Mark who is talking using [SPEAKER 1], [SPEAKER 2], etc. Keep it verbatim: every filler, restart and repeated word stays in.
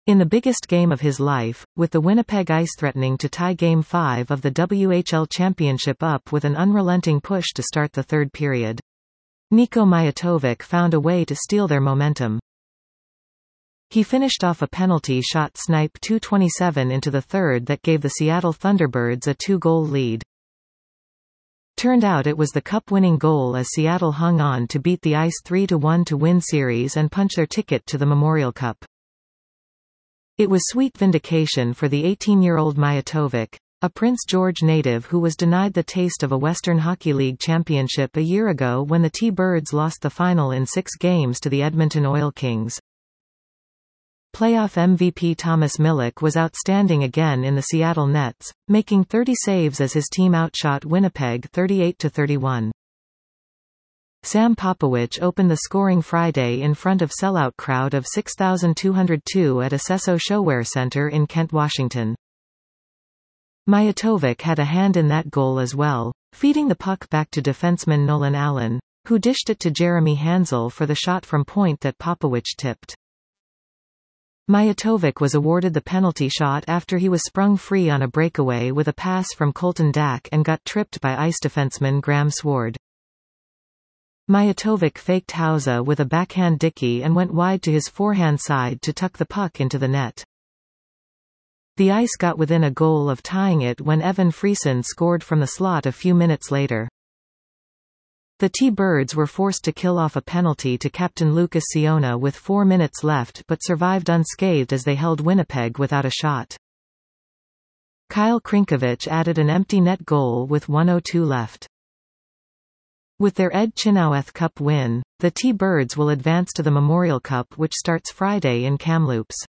[SPEAKER 1] In the biggest game of his life, with the Winnipeg Ice threatening to tie Game five of the W H L Championship up with an unrelenting push to start the third period, Niko Mijatovic found a way to steal their momentum. He finished off a penalty shot snipe two twenty-seven into the third that gave the Seattle Thunderbirds a two-goal lead. Turned out it was the cup-winning goal as Seattle hung on to beat the Ice three to one to win series and punch their ticket to the Memorial Cup. It was sweet vindication for the eighteen-year-old Mijatovic, a Prince George native who was denied the taste of a Western Hockey League championship a year ago when the T-Birds lost the final in six games to the Edmonton Oil Kings. Playoff M V P Thomas Milic was outstanding again in the Seattle Nets, making thirty saves as his team outshot Winnipeg thirty-eight to thirty-one. Sam Popovich opened the scoring Friday in front of sellout crowd of six thousand two hundred two at Acesso Showwear Center in Kent, Washington. Mijatovic had a hand in that goal as well, feeding the puck back to defenseman Nolan Allen, who dished it to Jeremy Hansel for the shot from point that Popovich tipped. Mijatovic was awarded the penalty shot after he was sprung free on a breakaway with a pass from Colton Dach and got tripped by Ice defenseman Graham Sword. Mijatovic faked Hausa with a backhand dicky and went wide to his forehand side to tuck the puck into the net. The Ice got within a goal of tying it when Evan Friesen scored from the slot a few minutes later. The T-Birds were forced to kill off a penalty to captain Lucas Ciona with four minutes left but survived unscathed as they held Winnipeg without a shot. Kyle Krinkovich added an empty net goal with one oh two left. With their Ed Chynoweth Cup win, the T-Birds will advance to the Memorial Cup, which starts Friday in Kamloops.